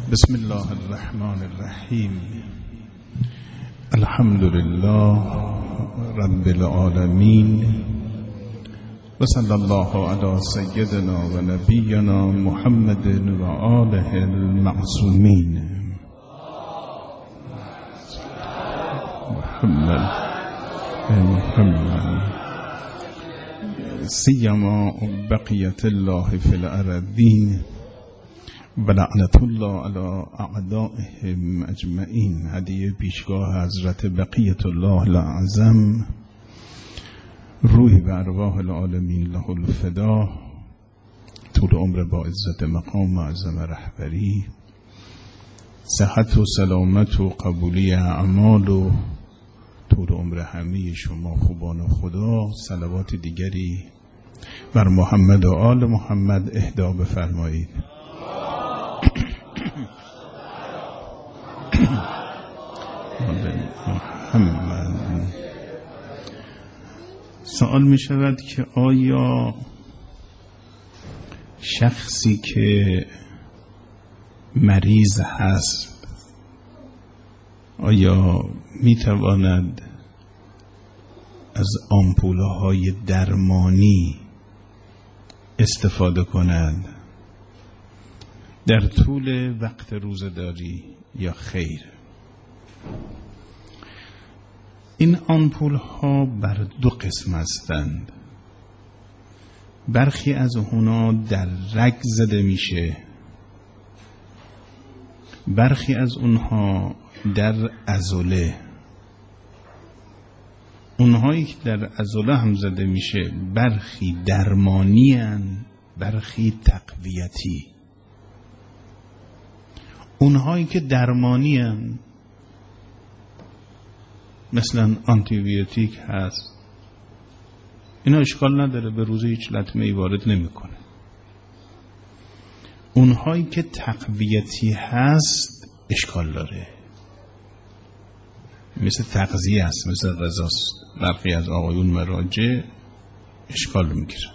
بسم الله الرحمن الرحیم. الحمد لله رب العالمین و صلی الله علی سیدنا و نبینا محمد و آله المعصومین. محمد سیما بقیت الله فی الارضین و لعنت الله علی اعدائهم اجمعین. هدیه پیشگاه حضرت بقیت الله الاعظم، روحی و ارواح العالمین له الفدا، طول عمر با عزت مقام و عظمت رهبری، صحت و سلامت و قبولی اعمال و طول عمر همه شما خوبان خدا. صلوات دیگری بر محمد و آل محمد اهدا بفرمایید. محمد. سوال می شود که آیا شخصی که مریض هست آیا می تواند از آمپول‌های درمانی استفاده کند در طول وقت روزداری یا خیر؟ این آمپول ها بر دو قسم هستند. برخی از اونها در رگ زده میشه، برخی از اونها در عضله. اونهایی که در عضله هم زده میشه برخی درمانی هن، برخی تقویتی. اونهایی که درمانی هن مثلا آنتیبیوتیک هست، اینا اشکال نداره، به روز هیچ لطمه ای وارد نمیکنه. اونهایی که تقویتی هست اشکال داره، مثل تغذیه است، مثل غذاست. برخی از آقایون مراجع اشکال میگیرن.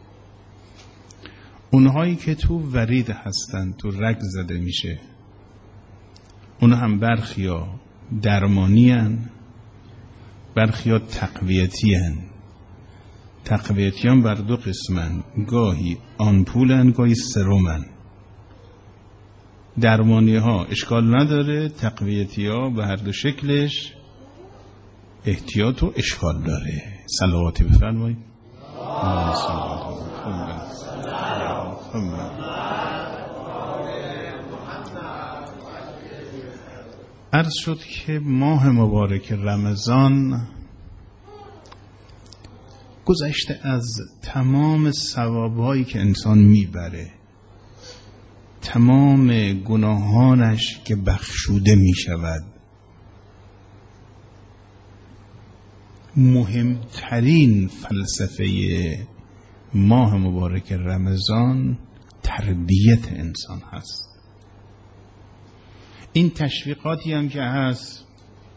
اونهایی که تو ورید هستن، تو رگ زده میشه، اون هم برخی ها درمانی هن، برخی ها تقویتی هن. تقویتی هم بر دو قسمن، گاهی آنپولن گاهی سرومن. درمانی ها اشکال نداره، تقویتی ها به هر دو شکلش احتیاط و اشکال داره. صلواتی بفرمایید. عرض شد که ماه مبارک رمضان گذشته از تمام ثوابهایی که انسان میبره، تمام گناهانش که بخشوده میشود، مهمترین فلسفه ماه مبارک رمضان تربیت انسان هست. این تشویقاتی هم که هست،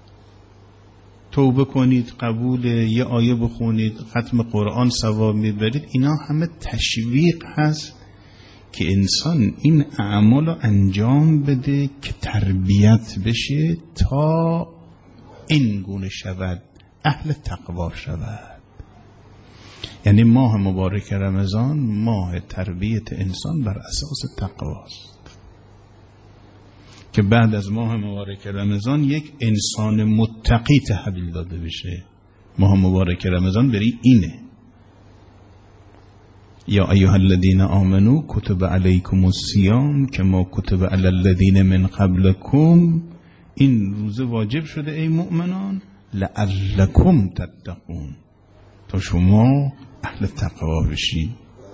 توبه کنید، قبول یه آیه بخونید، ختم قرآن ثواب میبرید، اینا همه تشویق هست که انسان این اعمال رو انجام بده که تربیت بشه تا این گونه شود، اهل تقوا شود. یعنی ماه مبارک رمضان ماه تربیت انسان بر اساس تقواست، که بعد از ماه مبارک رمضان یک انسان متقی تحویل داده بشه. ماه مبارک رمضان بری اینه: یا ایها الذین آمنو کتب علیکم الصیام کما کتب علی الذین من قبلکم. این روزه واجب شده ای مؤمنان لعلکم تتقون، تا شما اهل تقوا بشید.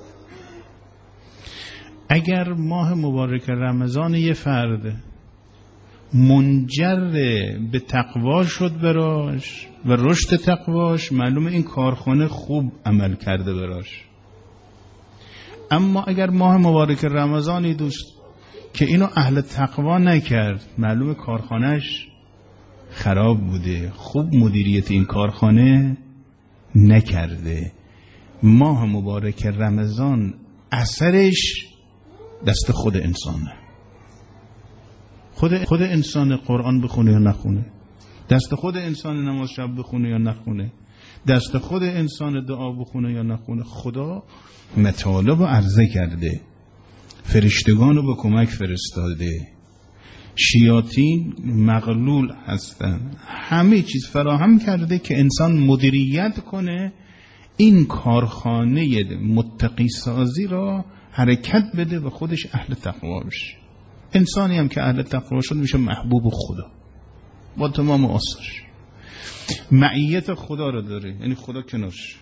اگر ماه مبارک رمضان یه فرد منجر به تقوا شد براش و رشد تقواش، معلومه این کارخانه خوب عمل کرده براش. اما اگر ماه مبارک رمضانی دوست که اینو اهل تقوا نکرد، معلومه کارخانهش خراب بوده، خوب مدیریت این کارخانه نکرده. ماه مبارک رمضان اثرش دست خود انسانه. خود انسان قرآن بخونه یا نخونه، دست خود انسان نماز شب بخونه یا نخونه، دست خود انسان دعا بخونه یا نخونه. خدا مطالب رو عرضه کرده، فرشتگان رو به کمک فرستاده، شیاطین مغلول هستن، همه چیز فراهم کرده که انسان مدیریت کنه، این کارخانه متقی سازی را حرکت بده و خودش اهل تقوا بشه. انسانی هم که اهل تقوا شد میشه محبوب خدا با تمام آثارش، معیت خدا رو داره، یعنی خدا کنارش،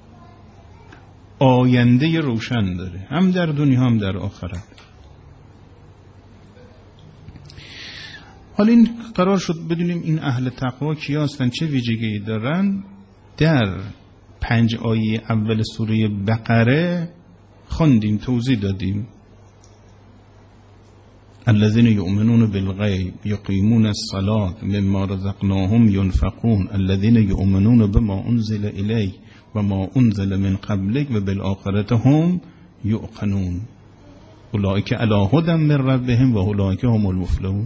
آینده روشن داره، هم در دنیا هم در آخرت. حالا این قرار شد بدونیم این اهل تقوا کیا هستن، چه ویژگی دارن. در 5 آیه اول سوره بقره خوندیم، توضیح دادیم. الذين يؤمنون بالغيب يقيمون الصلاة مما رزقناهم ينفقون الذين يؤمنون بما أنزل إليك وما أنزل من قبلك وبالآخرة هم يوقنون أولئك على هدى من ربهم وأولئك هم المفلحون.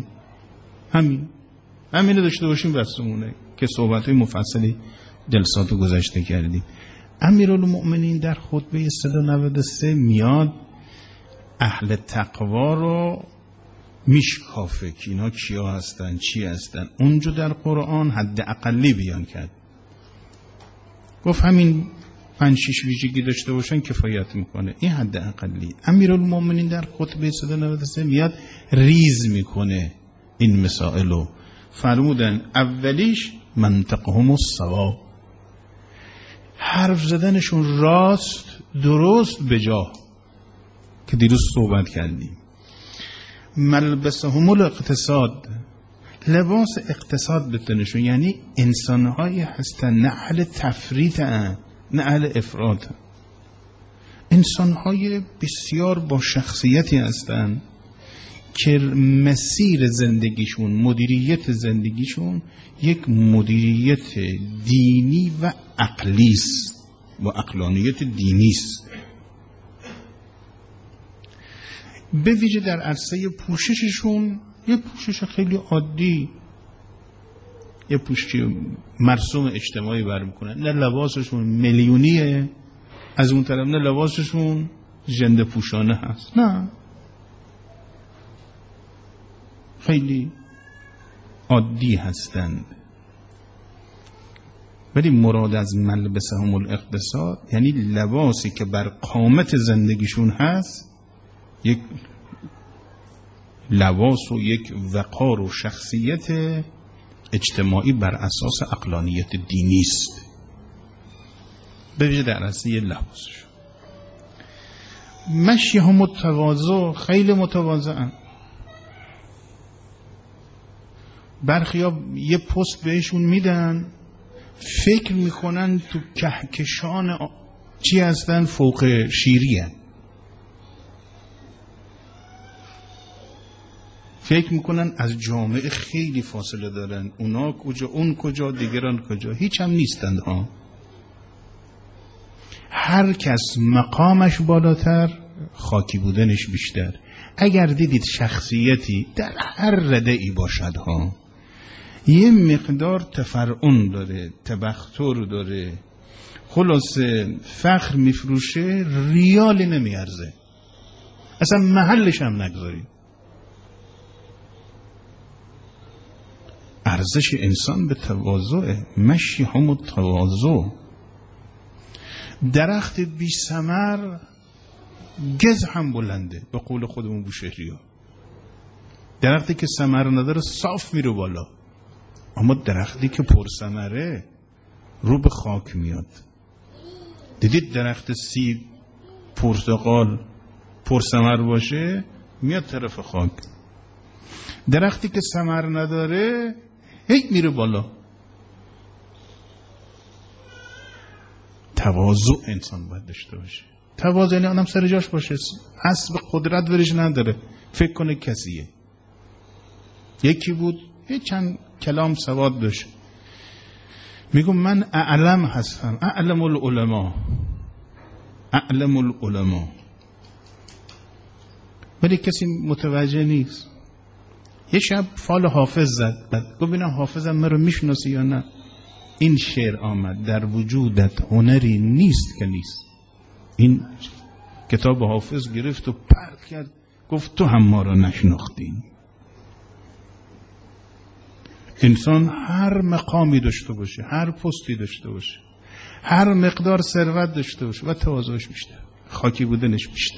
همین داشته باشیم بسمونه که صحبت‌های مفصلی جلسات گذشته کردیم. امیرالمؤمنین در خطبه 193 میاد اهل تقوا رو میشکافه که اینا کیا هستن، چی هستن. اونجا در قرآن حد اقلی بیان کرد، گفت همین 5-6 ویژگی داشته باشن کفایت میکنه، این حد اقلی. امیرالمؤمنین در خطبه 193 میاد ریز میکنه این مسائلو. فرمودن اولیش منطقهم الصواب، حرف زدنشون راست، درست، بجا، که دیروز صحبت کردیم. ملبسهم الاقتصاد، لباس اقتصاد بتنشون، یعنی انسانهایی هستن نه اهل تفریط نه اهل افراط، انسانهای بسیار با شخصیتی هستن که مسیر زندگیشون، مدیریت زندگیشون یک مدیریت دینی و عقلی است و عقلانیت دینی است. به ویژه در عرصه پوشششون یه پوشش خیلی عادی، یه پوشش مرسوم اجتماعی برمیکنن، نه لباسشون میلیونیه از اون طرف، نه لباسشون ژنده پوشانه هست، نه، خیلی عادی هستند. ولی مراد از ملبسهم الاقتصاد یعنی لباسی که بر قامت زندگیشون هست، یک لباس و یک وقار و شخصیت اجتماعی بر اساس عقلانیت دینی است، به ویژه در عرصه لباسشون. مشیهم التواضع، خیلی متواضعن. برخیا یه پست بهشون میدن، فکر میکنن تو کهکشان چی هستن، فوق شیری هستن. فکر میکنن از جامعه خیلی فاصله دارن، اونا کجا، اون کجا، دیگران کجا، هیچ هم نیستند ها. هر کس مقامش بالاتر، خاکی بودنش بیشتر. اگر دیدید شخصیتی در هر رده‌ای باشد ها، یه مقدار تفرعون داره، تبختر داره، خلاصه فخر میفروشه، ریالی نمیارزه، اصلا محلش هم نگذارید. ارزش انسان به تواضع، مشیهم التواضع. درخت بی ثمر گز هم بلنده، به قول خودمون بوشهری‌ها. درختی که ثمر نداره صاف میره بالا، اما درختی که پر ثمره رو به خاک میاد. دیدید درخت سیب، پرتقال پر ثمر باشه میاد طرف خاک، درختی که ثمر نداره هیچ میره بالا. تواضع انسان باید داشته باشه. تواضع یعنی آدم سر جاش باشه، حسب قدرت ورش نداره، فکر کنه کسیه. یکی بود یه چند کلام سواد داشت، میگم من اعلم هستم، اعلم العلماء، ولی کسی متوجه نیست. یه شب فال حافظ زد، بعد ببینم حافظم مرا میشناسی یا نه. این شعر آمد: در وجودت هنری نیست که نیست. این کتاب حافظ گرفت و پرت کرد، گفت تو هم ما را نشناختین. انسان هر مقامی داشته باشه، هر پستی داشته باشه، هر مقدار ثروت داشته باشه و تواضعش بیشتر، خاکی بودنش بیشتر.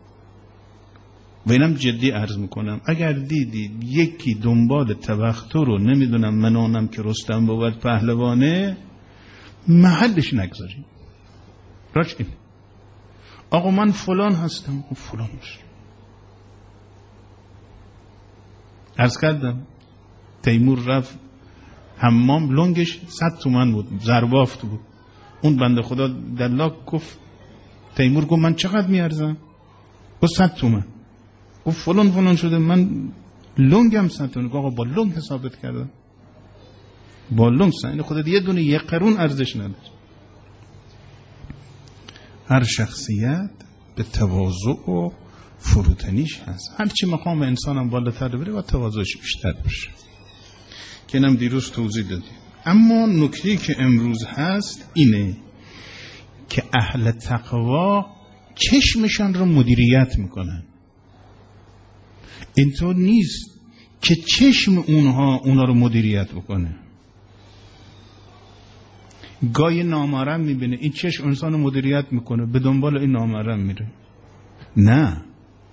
و اینم جدی عرض میکنم، اگر دیدید یکی دنبال تبختر رو نمیدونم منانم که رستم بود پهلوانه، محلش نگذاریم. راش این آقا من فلان هستم، فلان باشه. عرض کردم تیمور رفت حمام، لنگش 100 تومن بود، زربافت بود. اون بنده خدا دلاک گفت، تیمور گفت من چقدر میارزم؟ گفت 100 تومن. گفت فلان شده، من لنگم 100 تومن. آقا با لنگ حسابت کردم، با لنگ این خودت یه دونه 1 قرون ارزش نداره. هر شخصیت به تواضع و فروتنیش هست. هرچی مقام انسانم بالاتر بره و تواضعش بیشتر بشه، که اینم دیروز توضیح دادیم. اما نکته‌ای که امروز هست اینه که اهل تقوا چشمشان رو مدیریت میکنن. اینطور نیست که چشم اونا رو مدیریت بکنه. گاهی نامحرم میبینه، این چشم انسان رو مدیریت میکنه، به دنبال این نامحرم میره. نه،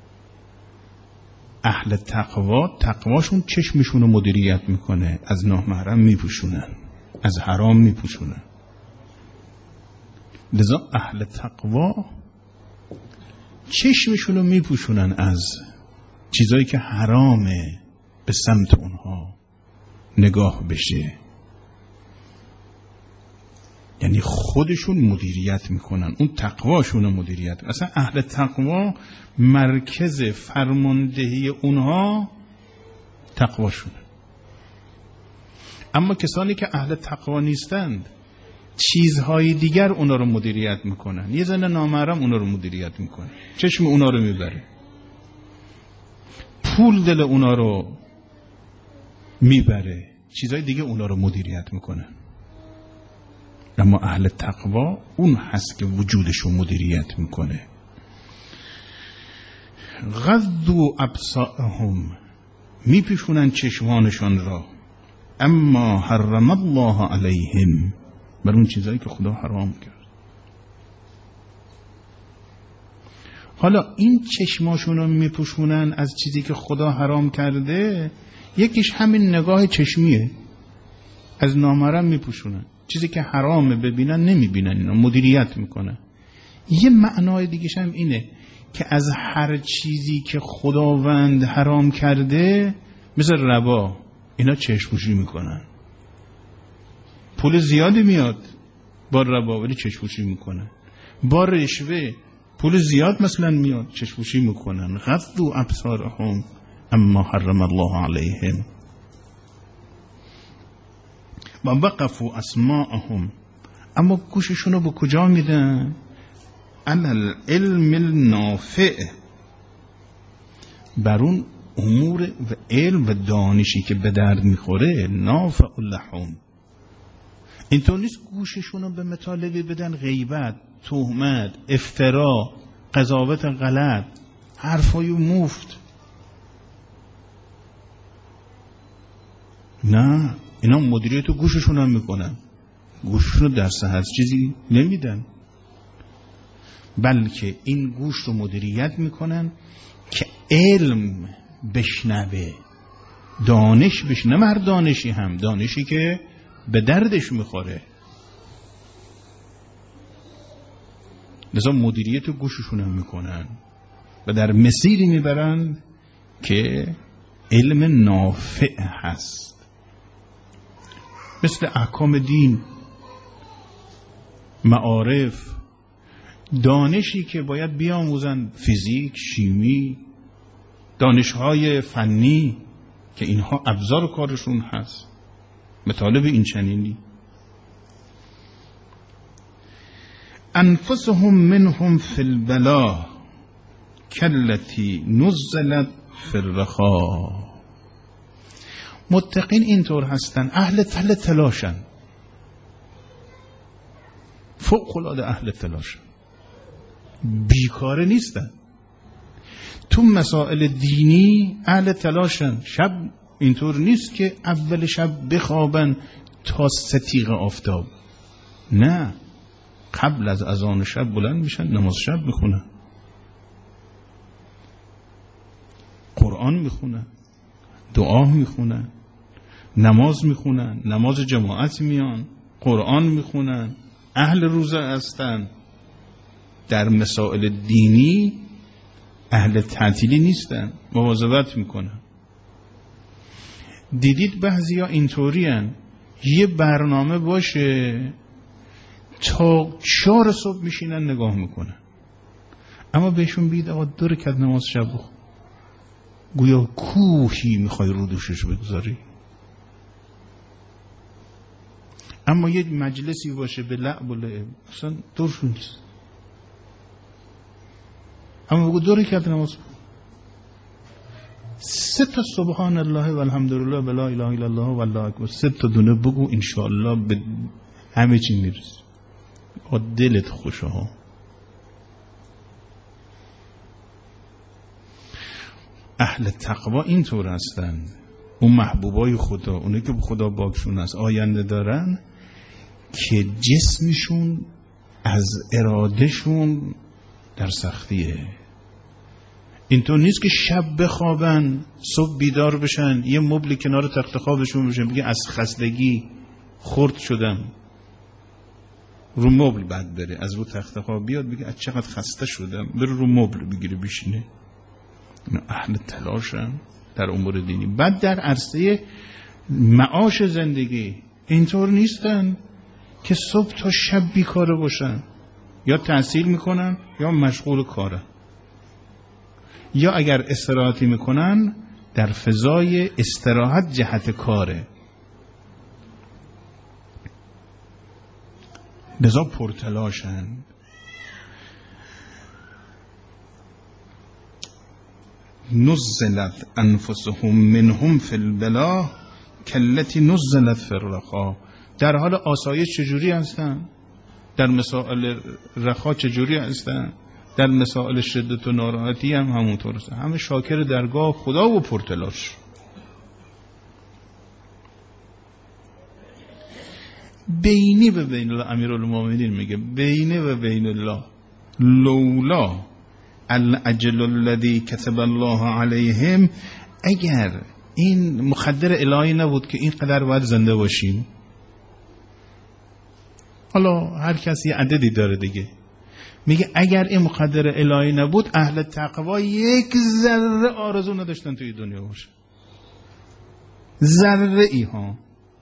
اهل تقواشون چشمشون رو مدیریت میکنه، از نامحرم میپوشونن، از حرام میپوشونن. لذا اهل تقوا چشمشون رو میپوشونن از چیزایی که حرامه به سمت اونها نگاه بشه. یعنی خودشون مدیریت میکنن، اون تقواشون رو مدیریت. اصلا اهل تقوا مرکز فرماندهی اونها تقواشونه. اما کسانی که اهل تقوا نیستند چیزهای دیگر اونا رو مدیریت میکنن. یه زن نامحرم اونا رو مدیریت میکنه، چشم اونا رو میبره، پول دل اونا رو میبره، چیزهای دیگه اونا رو مدیریت میکنن. اما اهل تقوا اون هست که وجودش رو مدیریت میکنه. غضوا ابصارهم، میپیشونن چشمانشان را، اما حرم الله علیهم، بر اون چیزایی که خدا حرام کرد. حالا این چشماشون رو میپوشونن از چیزی که خدا حرام کرده، یکیش همین نگاه چشمیه، از نامحرم میپوشونن، چیزی که حرامه ببینن نمیبینن، اینا مدیریت میکنن. یه معنای دیگه‌ش هم اینه که از هر چیزی که خداوند حرام کرده، مثل ربا، اینا چشم‌پوشی میکنن. پول زیادی میاد با ربا ولی چشم‌پوشی میکنن. با رشوه پول زیاد مثلا میاد، چشم‌پوشی میکنن. غضوا ابصارهم اما حرم الله علیهم و وقفوا اسماءهم، اما گوششون رو به کجا میدن؟ علی العلم النافع، بر اون امور و علم و دانشی که به درد میخوره. نافع لهم، اینطور نیست گوششون رو به مطالبی بدن غیبت، تهمت، افترا، قضاوت غلط، حرفای مفت. نه، اینا مدیریت گوششون هم میکنن، گوششون رو در صحت چیزی نمیدن، بلکه این گوش رو مدیریت میکنن که علم بشنوه، دانش بشنوه، هر دانشی هم دانشی که به دردش میخوره. لذا مدیریت گوششون هم میکنن و در مسیری میبرن که علم نافع هست، مثل احکام دین، معارف، دانشی که باید بیاموزن، فیزیک، شیمی، دانشهای فنی که اینها ابزار کارشون هست، مطالب این چنینی. انفسهم منهم فی البلا، کلتی نزلت فی الرخا، متقین اینطور هستن، اهل تلاشن، فوق العاده اهل تلاشن، بیکاره نیستن. تو مسائل دینی اهل تلاشن. شب اینطور نیست که اول شب بخوابن تا ستیغ آفتاب، نه، قبل از اذان شب بلند میشن، نماز شب میخونن، قرآن میخونن، دعا میخونن، نماز میخونن، نماز جماعت میان، قرآن میخونن، اهل روزه هستن. در مسائل دینی اهل تعطیلی نیستن، مواظبت میکنن. دیدید بعضیا اینطوری هن، یه برنامه باشه تا 4 صبح میشینن نگاه میکنن، اما بهشون بید آقا 2 رکعت نماز شب بخون، گویا کوهی میخوای رو دوشش بگذاری. اما یه مجلسی باشه به لعب و لعب، اصلا دورشون نیست، اما بگو 2 رکعت نماز بخون، 3 تا سبحان الله و الحمدلله و لا اله الا الله و الله اکبر، 3 تا دونه بگو، انشاءالله به همه چی میرسی، دلت خوشه ها. اهل تقوا اینطور هستن، اون محبوبای خدا، اونایی که به خدا باکشون هست، آینده دارن، که جسمشون از ارادهشون در سختیه. اینطور نیست که شب بخوابن صبح بیدار بشن یه مبل کنار تخت خوابشون بشن بگه از خستگی خرد شدم، رو مبل بعد بره از رو تخت خواب بیاد بگه از چقدر خسته شدم، بره رو مبل بگیره بشینه. اهل تلاشن در امور دینی. بعد در عرصه معاش زندگی اینطور نیستن که صبح تا شب بیکاره باشن، یا تحصیل میکنن یا مشغول کارن، یا اگر استراحتی میکنن در فضای استراحت جهت کاره. لذا پرتلاشن. نزلت انفسهم منهم فی البلا کلتی نزلت فی الرخا. در حال آسایش چجوری هستن؟ در مسائل رخا چجوری هستن؟ در مسائل شدت و ناراحتی هم همونطور هستن. همه شاکر درگاه خدا و پرتلاش. بینی و بین الله، امیرالمومنین میگه بینی و بین الله لولا الاجل الذی کتب الله علیهم، اگر این مقدر الهی نبود که این قدر باید زنده باشیم. حالا هر کسی عددی داره دیگه. میگه اگر این مقدر الهی نبود اهل تقوا یک ذره آرزو نداشتن توی دنیا باشه، ذره ای ها.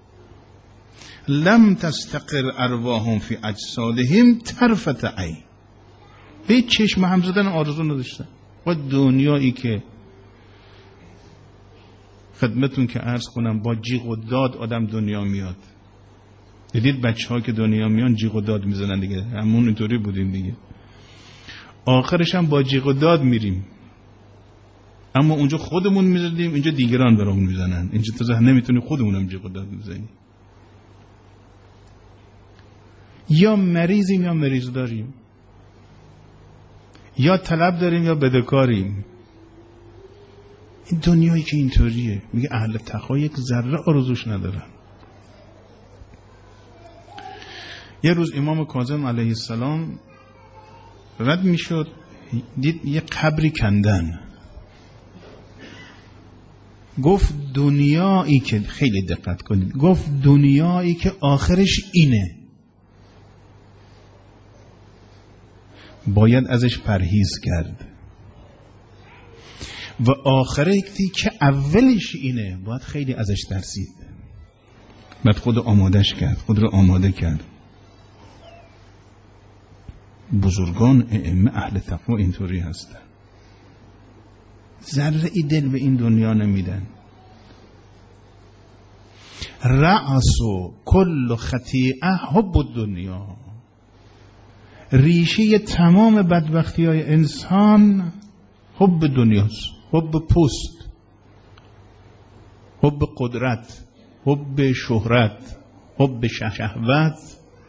لم تستقر ارواحهم فی اجسادهم طرفت عین. به چشم هم زدن آرزو نداشتن. با دنیایی که خدمتون که عرض کنم با جیغ و داد آدم دنیا میاد. دیدید بچه ها که دنیا میان جیغ و داد میزنن دیگه، همون اینطوری بودیم دیگه. آخرش هم با جیغ و داد میریم، اما اونجا خودمون میزدیم، اینجا دیگران برامون میزنن. اینجا تا نمیتونی خودمونم جیغ و داد میزنیم. یا مریضیم یا مریض داریم، یا طلب داریم یا بدهکاریم. این دنیایی که اینطوریه. میگه اهل تقوا یک ذره آرزوش ندارن. یه روز امام کاظم علیه السلام رد میشد، دید یه قبری کندن. گفت دنیایی که، خیلی دقت کنید، گفت دنیایی که آخرش اینه باید ازش پرهیز کرد، و آخرتی که اولش اینه باید خیلی ازش ترسید. باید خود آمادش کرد، خود رو آماده کرد. بزرگان ائمه اهل تقوا اینطوری هستن، ذره ای دل به این دنیا نمیدن. رأس و کل خطیئه حب الدنیا. ریشه تمام بدبختی های انسان حب دنیاست، حب پوست، حب قدرت، حب شهرت، حب شهوت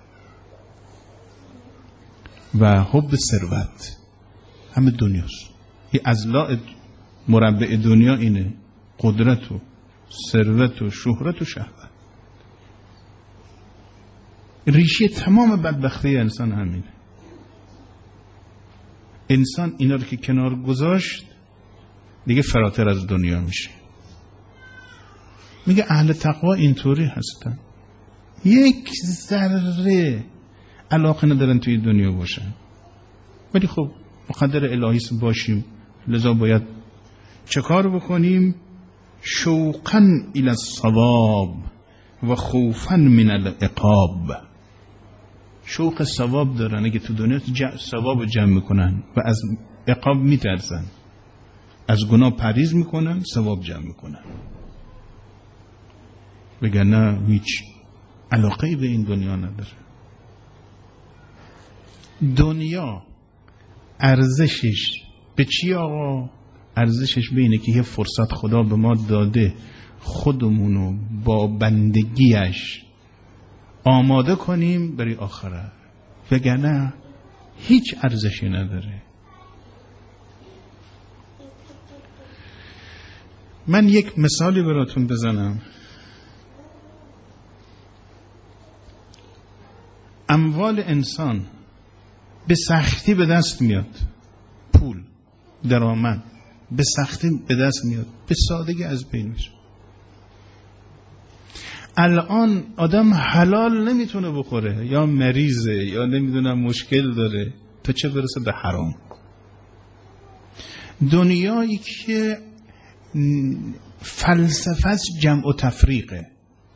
و حب ثروت. همه دنیاست. این اضلاع مربع دنیا اینه: قدرت و ثروت و شهرت و شهوت. ریشه تمام بدبختی انسان همینه. انسان اینا رو که کنار گذاشت دیگه فراتر از دنیا میشه. میگه اهل تقوا اینطوری هستن، یک ذره علاقه ندارن توی دنیا باشن، ولی خب مقدر الهی باشیم، لذا باید چه کار بکنیم؟ شوقا الی الثواب و خوفا من العقاب. شوق ثواب دارن، اگه تو دنیا ثواب جمع میکنن و از عقاب میترسن، از گناه پرهیز میکنن، ثواب جمع میکنن. وگرنه هیچ علاقه‌ای به این دنیا نداره. دنیا ارزشش به چی آقا؟ ارزشش به اینه که یه فرصت خدا به ما داده خودمونو با بندگیش آماده کنیم برای آخرت، وگرنه هیچ ارزشی نداره. من یک مثالی براتون بزنم. اموال انسان به سختی به دست میاد، پول، درآمد به سختی به دست میاد، به سادگی از بین میشه. الان آدم حلال نمیتونه بخوره، یا مریضه یا نمیدونم مشکل داره، تا چه برسه به حرام. دنیایی که فلسفه جمع و تفریقه.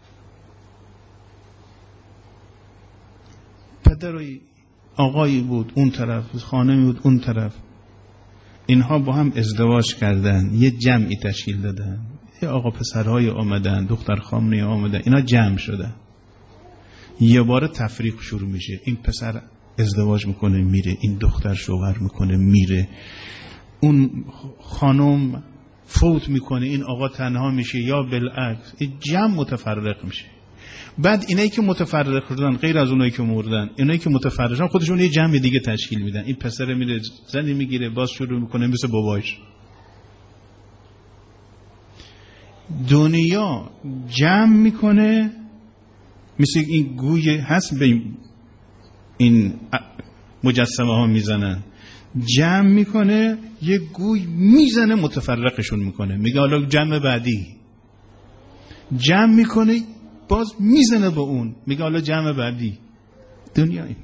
پدری آقایی بود اون طرف، خانمی بود اون طرف، اینها با هم ازدواج کردن، یه جمعی تشکیل دادن، یه آقا پسرهای آمدن، دختر خانمی آمدن، اینا جمع شدن. یه بار تفریق شروع میشه. این پسر ازدواج میکنه میره، این دختر شوهر میکنه میره، اون خانم فوت میکنه، این آقا تنها میشه، یا بالعکس. این جمع متفرق میشه. بعد اینایی که متفرق شدن، غیر از اونایی که مردن، اینایی که متفرق شدن خودشون یه جمع دیگه تشکیل میدن. این پسر میره زنی میگیره، باز شروع میکنه مثل باباش. دنیا جمع میکنه، مثل این گوی هست به این مجسمه ها میزنن، جمع میکنه، یه گوی میزنه متفرقشون میکنه، میگه حالا جمع بعدی. جمع میکنه باز میزنه با اون، میگه حالا جمع بعدی. دنیا این.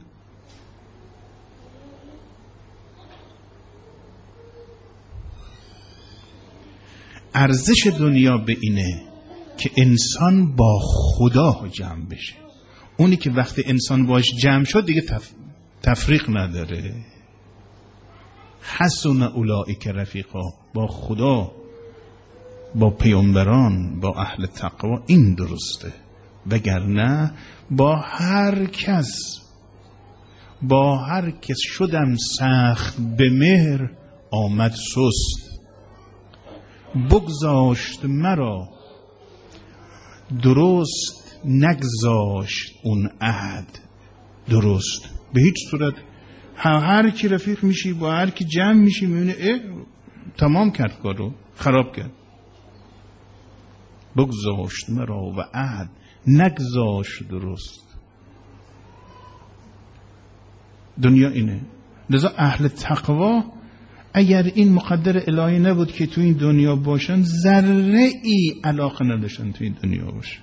ارزش دنیا به اینه که انسان با خدا جمع بشه. اونی که وقتی انسان باش جمع شد دیگه تفریق نداره. حسن اولئک رفیقا. با خدا، با پیامبران، با اهل تقوا این درسته. وگرنه با هر کس شدم سخت به مهر، آمد سست. بگذاشت مرا درست، نگذاشت اون عهد درست. به هیچ صورت هر کی رفیق میشی، با هر کی جمع میشی، میبینه تمام کرد کارو، خراب کرد. بگذاشت مرا و عهد نگذاشت درست. دنیا اینه. لذا اهل تقوا اگر این مقدر الهی نبود که تو این دنیا باشن، ذره ای علاقه نداشتن تو این دنیا باشن.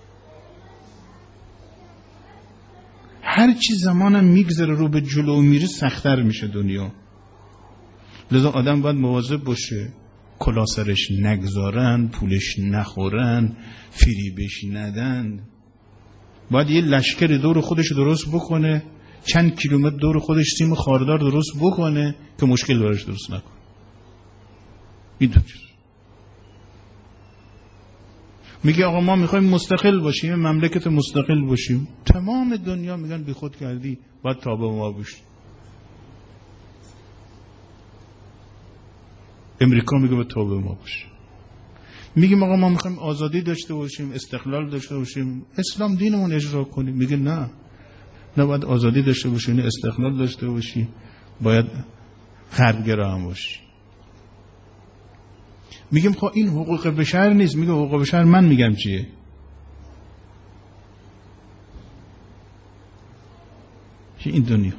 هر چی زمانم میگذره رو به جلو میره سخت‌تر میشه دنیا. لذا آدم باید مواظب باشه کلا سرش نگذارن، پولش نخورن، فریبش ندن. باید یه لشکر دور خودش درست بکنه، چند کیلومتر دور خودش سیم خاردار درست بکنه که مشکل براش درست نکنه. این دو چیز. میگه آقا ما میخوایم مستقل باشیم، مملکت مستقل باشیم. تمام دنیا میگن بی خود کردی، باید تابع ما باشیم. امریکا میگه باید تابع ما باشیم. میگیم آقا ما میخوایم آزادی داشته باشیم، استقلال داشته باشیم، اسلام دینمون اجرا کنیم. میگه نه، نباید آزادی داشته باشی، نه استقلال داشته باشی، باید غربگرا هم باشی. میگیم خب این حقوق بشر نیست. میگه حقوق بشر من میگم چیه. این دنیا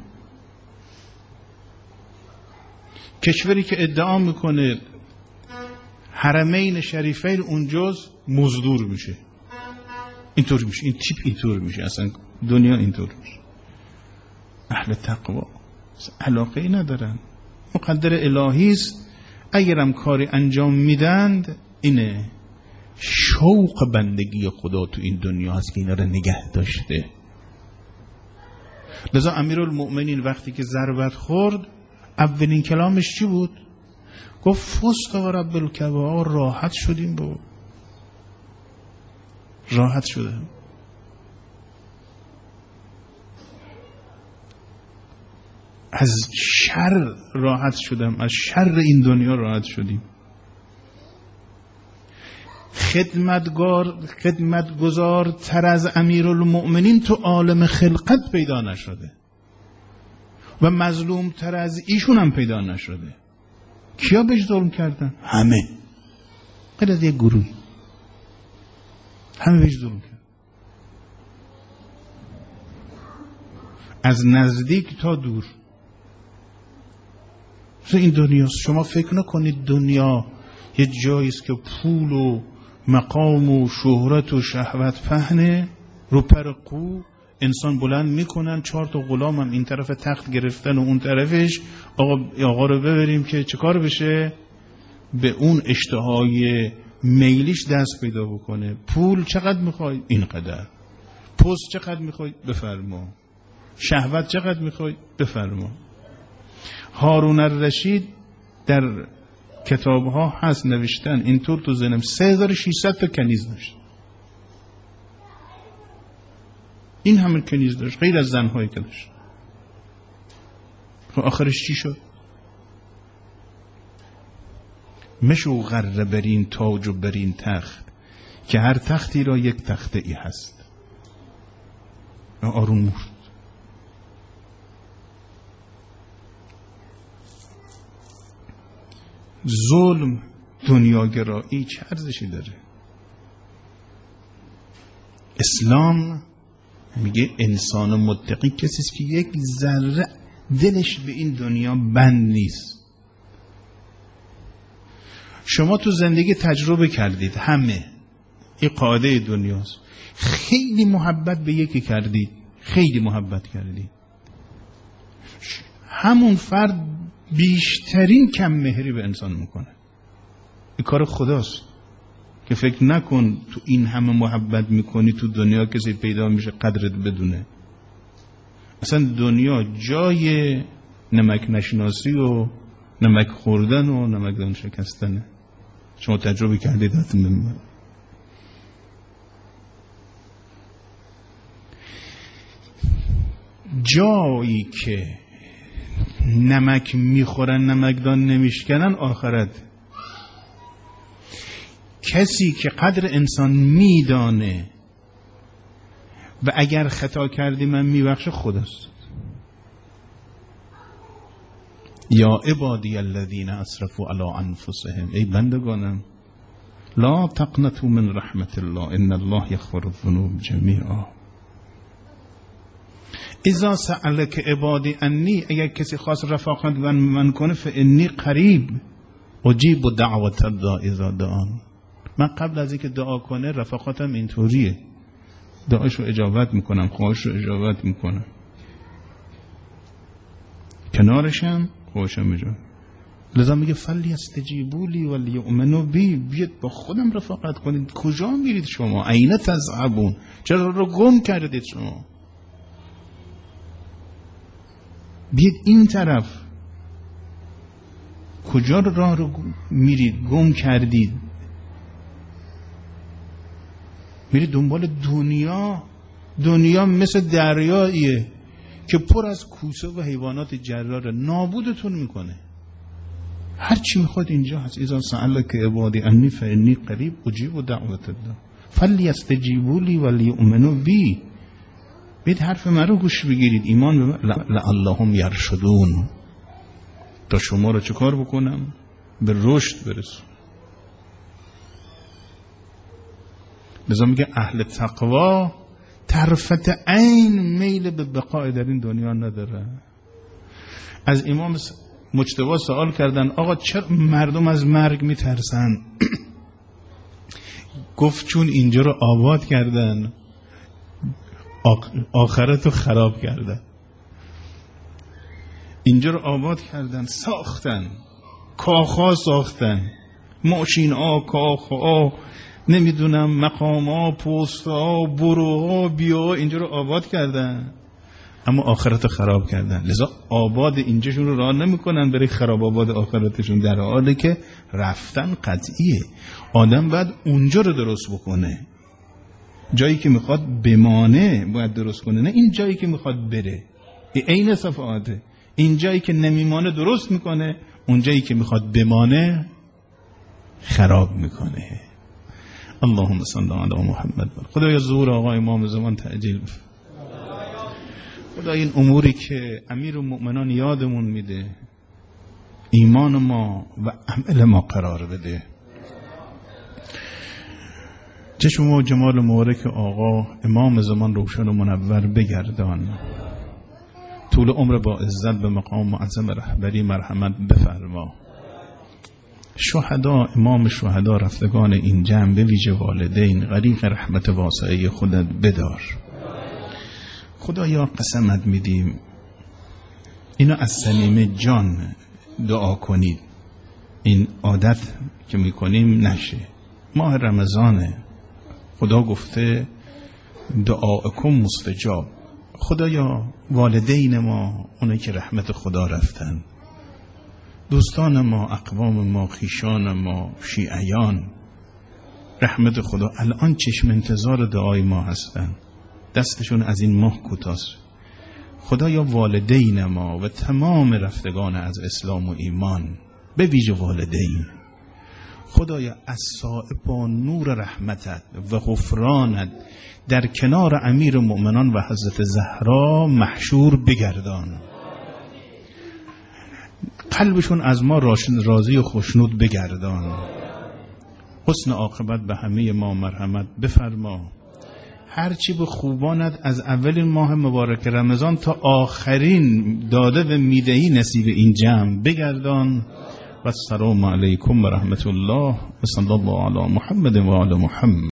کشوری که ادعا میکنه حرمین شریفین اونجاست مزدور میشه، اینطور میشه، این تیپ اینطور میشه، اصلا دنیا اینطور میشه. اهل تقوا علاقه ای ندارن، مقدر الهی است. اگرم کاری انجام میدند اینه شوق بندگی خدا تو این دنیا هست که اینا رو نگه داشته. لذا امیرالمؤمنین وقتی که ضربت خورد اولین کلامش چی بود؟ گفت فست و رب الکعبه، راحت شدیم، با راحت شدم. از شر راحت شدم، از شر این دنیا راحت شدیم. خدمتگزار تر از امیرالمؤمنین تو عالم خلقت پیدا نشده و مظلوم تر از ایشون هم پیدا نشده. کیا بهش ظلم کردن؟ همه، غیر از یک گروه، همه بهش ظلم کردن، از نزدیک تا دور. این دنیاست. شما فکر نکنید دنیا یه جاییست که پول و مقام و شهرت و شهوت پهنه، رو پر قو انسان بلند میکنن، 4 تا غلام هم این طرف تخت گرفتن و اون طرفش، آقا رو ببریم که چه کار بشه، به اون اشتهای میلیش دست پیدا بکنه. پول چقدر میخوای؟ اینقدر. پست چقدر میخوای؟ بفرما. شهوت چقدر میخوای؟ بفرما. هارون الرشید در کتابها هست نوشتن، اینطور تو ذهنم 3600 تا کنیز داشت. این همه کنیز داشت غیر از زنهایی که داشت. آخرش چی شد؟ مشو غره برین تاج و برین تخت که هر تختی را یک تخته ای هست. آروم مرد. ظلم، دنیاگرایی چه ارزشی داره؟ اسلام میگه انسان متقی کسی است که یک ذره دلش به این دنیا بند نیست. شما تو زندگی تجربه کردید، همه این قاعده دنیاست. خیلی محبت به یکی کردید، خیلی محبت کردید، همون فرد بیشترین کم مهری به انسان میکنه. این کار خداست که فکر نکن تو این همه محبت میکنی تو دنیا کسی پیدا میشه قدرت بدونه. اصلا دنیا جای نمک نشناسی و نمک خوردن و نمک دان شکستنه. شما تجربه کردید حتما. جایی که نمک میخورن نمکدان نمیشکنن آخرت. کسی که قدر انسان میدانه و اگر خطا کردی من میبخشه خداست. یا عبادی الذین اسرفوا علی انفسهم، ای بندگانم لا تقنطوا من رحمت الله ان الله یغفر الذنوب جمیعا. اذا سألک عبادی انی، اگر کسی خواست رفاقت من کنه، فانی قریب اجیب دعوت الداعی اذا دعان. من قبل از اینکه دعا کنه رفاقتم اینطوریه، دعاشو اجابت میکنم، خواهشو اجابت میکنم، کنارشم خواهشم اجابت. لذا میگه فلیستجیبوا لی ولیؤمنوا بی، بیاد با خودم رفاقت کنید. کجا میرید شما؟ این تذهبون؟ چرا رو گم کردید شما؟ بیاد این طرف. کجا راه رو میرید؟ گم کردید، میرید دنبال دنیا. دنیا مثل دریاییه که پر از کوسه و حیوانات جراره، نابودتون میکنه. هر چی میخواد اینجا هست. اذا سألک عبادی انی فانی قریب اجیب دعوت الله فلیستجیبوا لی ولیؤمنوا بی. بید حرف من رو گوش بگیرید، ایمان به من، لعلهم یرشدون، تا شما رو چه کار بکنم؟ به رشد برسون. لذا میگه اهل تقوا طرفت عین میل به بقای در این دنیا نداره. از امام مجتبی سوال کردن آقا چرا مردم از مرگ میترسن؟ گفت چون اینجا رو آباد کردن آخرت رو خراب کردن. اینجا رو آباد کردن، ساختن، کاخا ساختن، ماشین ها، کاخ ها، نمیدونم مقام ها، پست ها، برو ها، بیا، اینجا رو آباد کردن، اما آخرت رو خراب کردن. لذا آباد اینجاشون رو راه نمیکنن برای خراب آباد آخرتشون، در حالی که رفتن قطعیه. آدم باید اونجا رو درست بکنه، جایی که میخواد بمانه باید درست کنه، نه این جایی که میخواد بره. این صفاته. این جایی که نمیمانه درست میکنه، اون جایی که میخواد بمانه خراب میکنه. اللهم صل علی محمد. خدایا ظهور آقا امام زمان تعجیل. خدا این اموری که امیرالمؤمنان یادمون میده، ایمان ما و عمل ما قرار بده. چشم و جمال مبارک آقا امام زمان روشن و منور بگردان. طول عمر با عزت به مقام معظم رهبری مرحمت بفرما. شهدا، امام شهدا، رفتگان این جمع، به ویژه والدین، غریق رحمت واسعه خودت بدار. خدایا قسمت میدیم اینو از صمیم جان دعا کنید، این عادت که میکنیم نشه. ماه رمضانه، خدا گفته دعاکم مستجاب. خدایا والدین ما، اونایی که رحمت خدا رفتن، دوستان ما، اقوام ما، خیشان ما، شیعیان، رحمت خدا الان چشم انتظار دعای ما هستن، دستشون از این ماه کوتاست. خدایا والدین ما و تمام رفتگان از اسلام و ایمان، به ویژه والدین، خدایا از صائب با نور رحمتت و غفرانت در کنار امیر مؤمنان و حضرت زهرا محشور بگردان. قلبشون از ما راضی و خوشنود بگردان. حسن عاقبت به همه ما مرحمت بفرما. هرچی به خوبانت از اولین ماه مبارک رمضان تا آخرین داده و میدهی نصیب این جمع بگردان. و السلام علیکم و رحمت الله و صلی الله علی محمد و علی محمد.